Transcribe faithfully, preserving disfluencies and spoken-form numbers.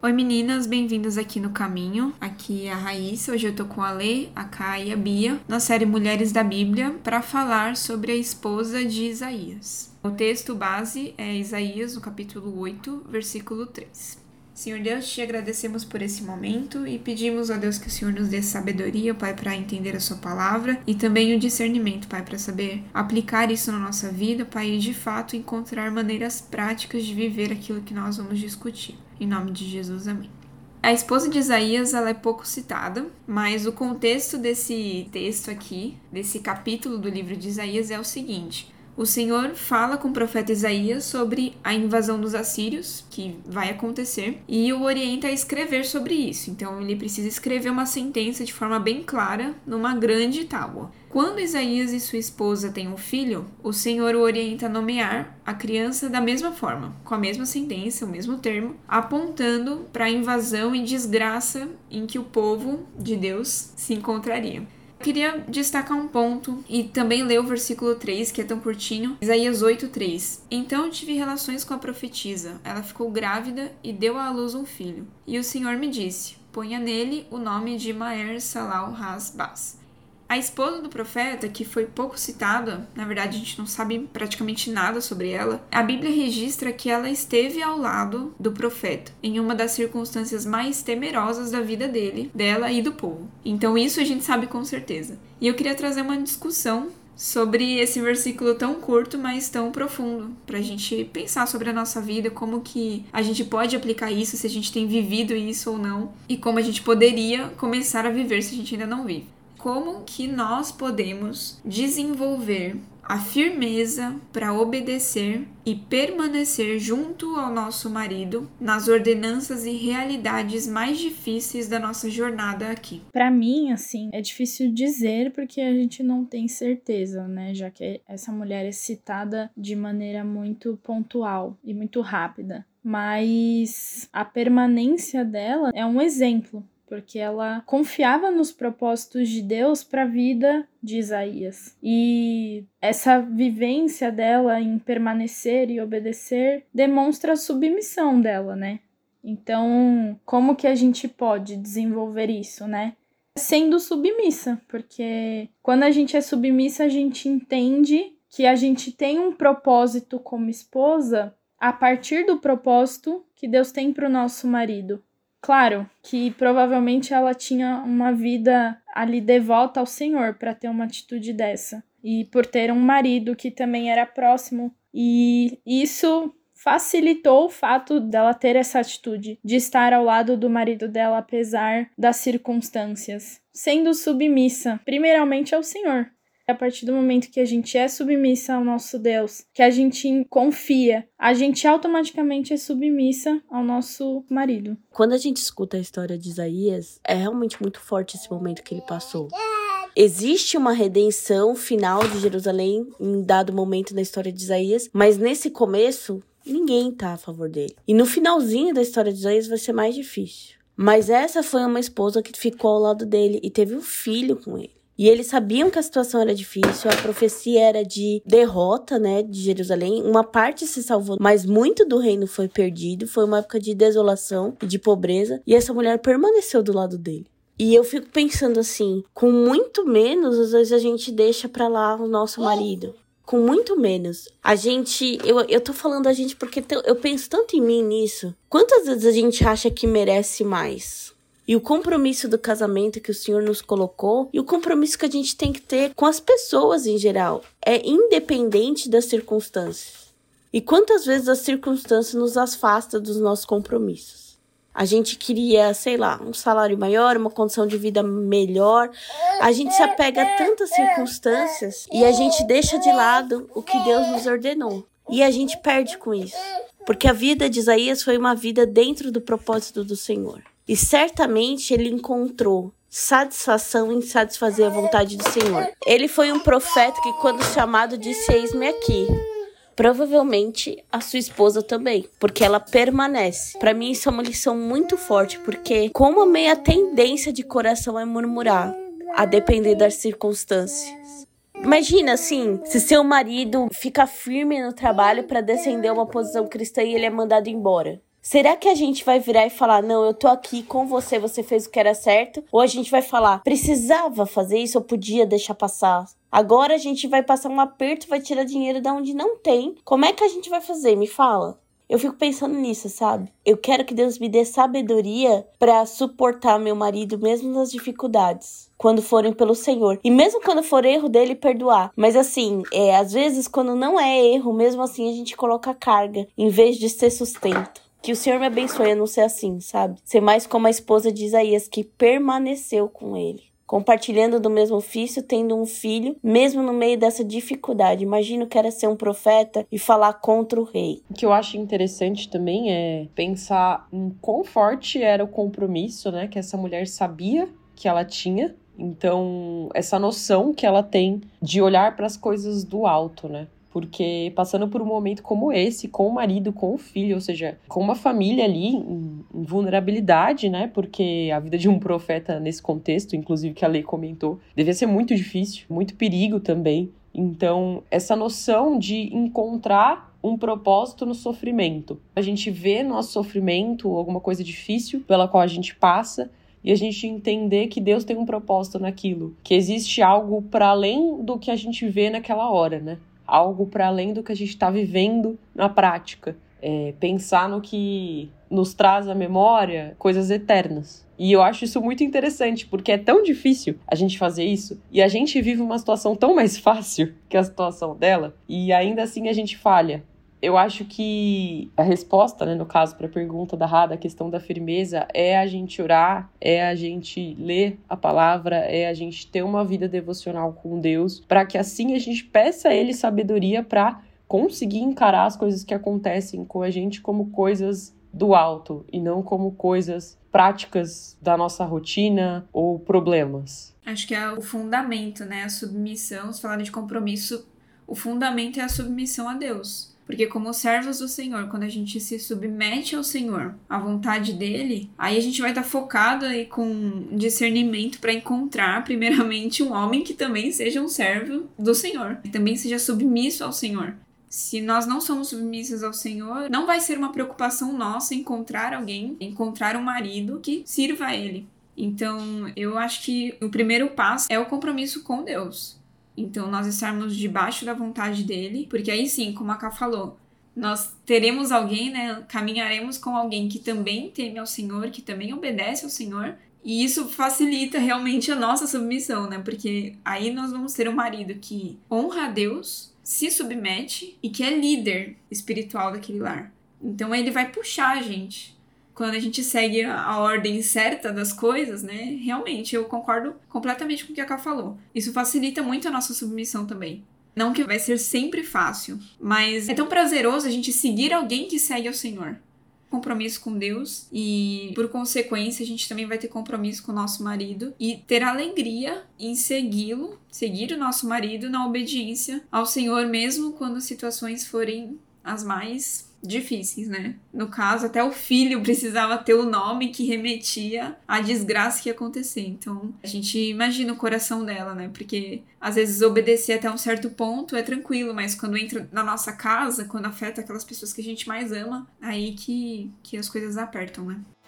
Oi meninas, bem-vindas aqui no Caminho. Aqui é a Raíssa, hoje eu tô com a Lê, a Kai e a Bia, na série Mulheres da Bíblia, para falar sobre a esposa de Isaías. O texto base é Isaías, no capítulo oito, versículo três. Senhor Deus, te agradecemos por esse momento e pedimos a Deus que o Senhor nos dê sabedoria, Pai, para entender a sua palavra e também o discernimento, Pai, para saber aplicar isso na nossa vida, Pai, e de fato encontrar maneiras práticas de viver aquilo que nós vamos discutir. Em nome de Jesus, amém. A esposa de Isaías, ela é pouco citada, mas o contexto desse texto aqui, desse capítulo do livro de Isaías é o seguinte: o Senhor fala com o profeta Isaías sobre a invasão dos assírios, que vai acontecer, e o orienta a escrever sobre isso. Então ele precisa escrever uma sentença de forma bem clara numa grande tábua. Quando Isaías e sua esposa têm um filho, o Senhor o orienta a nomear a criança da mesma forma, com a mesma sentença, o mesmo termo, apontando para a invasão e desgraça em que o povo de Deus se encontraria. Queria destacar um ponto e também ler o versículo três, que é tão curtinho. Isaías oito, três. Então tive relações com a profetisa. Ela ficou grávida e deu à luz um filho. E o Senhor me disse: ponha nele o nome de Maher-Salal-Has-Baz. A esposa do profeta, que foi pouco citada, na verdade a gente não sabe praticamente nada sobre ela, a Bíblia registra que ela esteve ao lado do profeta, em uma das circunstâncias mais temerosas da vida dele, dela e do povo. Então isso a gente sabe com certeza. E eu queria trazer uma discussão sobre esse versículo tão curto, mas tão profundo, pra gente pensar sobre a nossa vida, como que a gente pode aplicar isso, se a gente tem vivido isso ou não, e como a gente poderia começar a viver se a gente ainda não vive. Como que nós podemos desenvolver a firmeza para obedecer e permanecer junto ao nosso marido nas ordenanças e realidades mais difíceis da nossa jornada aqui? Para mim, assim, é difícil dizer porque a gente não tem certeza, né? Já que essa mulher é citada de maneira muito pontual e muito rápida. Mas a permanência dela é um exemplo, porque ela confiava nos propósitos de Deus para a vida de Isaías. E essa vivência dela em permanecer e obedecer demonstra a submissão dela, né? Então, como que a gente pode desenvolver isso, né? Sendo submissa, porque quando a gente é submissa, a gente entende que a gente tem um propósito como esposa a partir do propósito que Deus tem para o nosso marido. Claro que provavelmente ela tinha uma vida ali devota ao Senhor para ter uma atitude dessa. E por ter um marido que também era próximo. E isso facilitou o fato dela ter essa atitude, de estar ao lado do marido dela apesar das circunstâncias. Sendo submissa, primeiramente ao Senhor. A partir do momento que a gente é submissa ao nosso Deus, que a gente confia, a gente automaticamente é submissa ao nosso marido. Quando a gente escuta a história de Isaías, é realmente muito forte esse momento que ele passou. Existe uma redenção final de Jerusalém em dado momento na história de Isaías, mas nesse começo, ninguém tá a favor dele. E no finalzinho da história de Isaías vai ser mais difícil. Mas essa foi uma esposa que ficou ao lado dele e teve um filho com ele. E eles sabiam que a situação era difícil, a profecia era de derrota, né, de Jerusalém. Uma parte se salvou, mas muito do reino foi perdido. Foi uma época de desolação e de pobreza. E essa mulher permaneceu do lado dele. E eu fico pensando assim, com muito menos, às vezes a gente deixa pra lá o nosso marido. Com muito menos. A gente, eu, eu tô falando a gente porque eu penso tanto em mim nisso. Quantas vezes a gente acha que merece mais? E o compromisso do casamento que o Senhor nos colocou, e o compromisso que a gente tem que ter com as pessoas em geral, é independente das circunstâncias. E quantas vezes as circunstâncias nos afastam dos nossos compromissos? A gente queria, sei lá, um salário maior, uma condição de vida melhor. A gente se apega a tantas circunstâncias e a gente deixa de lado o que Deus nos ordenou. E a gente perde com isso. Porque a vida de Isaías foi uma vida dentro do propósito do Senhor. E certamente ele encontrou satisfação em satisfazer a vontade do Senhor. Ele foi um profeta que, quando chamado, disse: eis-me aqui. Provavelmente a sua esposa também, porque ela permanece. Para mim isso é uma lição muito forte, porque como a meia tendência de coração é murmurar, a depender das circunstâncias. Imagina assim, se seu marido fica firme no trabalho para defender uma posição cristã e ele é mandado embora. Será que a gente vai virar e falar, não, eu tô aqui com você, você fez o que era certo? Ou a gente vai falar, precisava fazer isso, eu podia deixar passar? Agora a gente vai passar um aperto, vai tirar dinheiro da onde não tem. Como é que a gente vai fazer? Me fala. Eu fico pensando nisso, sabe? Eu quero que Deus me dê sabedoria pra suportar meu marido mesmo nas dificuldades, quando forem pelo Senhor. E mesmo quando for erro dele, perdoar. Mas assim, é, às vezes quando não é erro, mesmo assim a gente coloca carga, em vez de ser sustento. Que o Senhor me abençoe a não ser assim, sabe? Ser mais como a esposa de Isaías, que permaneceu com ele. Compartilhando do mesmo ofício, tendo um filho, mesmo no meio dessa dificuldade. Imagino que era ser um profeta e falar contra o rei. O que eu acho interessante também é pensar em quão forte era o compromisso, né, que essa mulher sabia que ela tinha. Então, essa noção que ela tem de olhar para as coisas do alto, né? Porque passando por um momento como esse, com o marido, com o filho, ou seja, com uma família ali em, em vulnerabilidade, né? Porque a vida de um profeta nesse contexto, inclusive que a Lei comentou, devia ser muito difícil, muito perigo também. Então, essa noção de encontrar um propósito no sofrimento. A gente vê nosso sofrimento, alguma coisa difícil pela qual a gente passa, e a gente entender que Deus tem um propósito naquilo, que existe algo para além do que a gente vê naquela hora, né? Algo para além do que a gente está vivendo na prática. É, pensar no que nos traz à memória coisas eternas. E eu acho isso muito interessante, porque é tão difícil a gente fazer isso, e a gente vive uma situação tão mais fácil que a situação dela, e ainda assim a gente falha. Eu acho que a resposta, né, no caso, para a pergunta da Rada, a questão da firmeza, é a gente orar, é a gente ler a palavra, é a gente ter uma vida devocional com Deus, para que assim a gente peça a Ele sabedoria para conseguir encarar as coisas que acontecem com a gente como coisas do alto e não como coisas práticas da nossa rotina ou problemas. Acho que é o fundamento, né? A submissão, se falar de compromisso, o fundamento é a submissão a Deus. Porque como servos do Senhor, quando a gente se submete ao Senhor, à vontade dele, aí a gente vai estar focado e com discernimento para encontrar, primeiramente, um homem que também seja um servo do Senhor, que também seja submisso ao Senhor. Se nós não somos submissos ao Senhor, não vai ser uma preocupação nossa encontrar alguém, encontrar um marido que sirva a Ele. Então, eu acho que o primeiro passo é o compromisso com Deus. Então, nós estarmos debaixo da vontade dele, porque aí sim, como a Ká falou, nós teremos alguém, né, caminharemos com alguém que também teme ao Senhor, que também obedece ao Senhor, e isso facilita realmente a nossa submissão, né, porque aí nós vamos ter um marido que honra a Deus, se submete e que é líder espiritual daquele lar. Então, ele vai puxar a gente. Quando a gente segue a ordem certa das coisas, né? Realmente, eu concordo completamente com o que a Ká falou. Isso facilita muito a nossa submissão também. Não que vai ser sempre fácil, mas é tão prazeroso a gente seguir alguém que segue ao Senhor. Compromisso com Deus e, por consequência, a gente também vai ter compromisso com o nosso marido e ter alegria em segui-lo, seguir o nosso marido na obediência ao Senhor, mesmo quando as situações forem as mais difíceis, né? No caso, até o filho precisava ter o nome que remetia à desgraça que ia acontecer. Então, a gente imagina o coração dela, né? Porque, às vezes, obedecer até um certo ponto é tranquilo, mas quando entra na nossa casa, quando afeta aquelas pessoas que a gente mais ama, aí que, que as coisas apertam, né?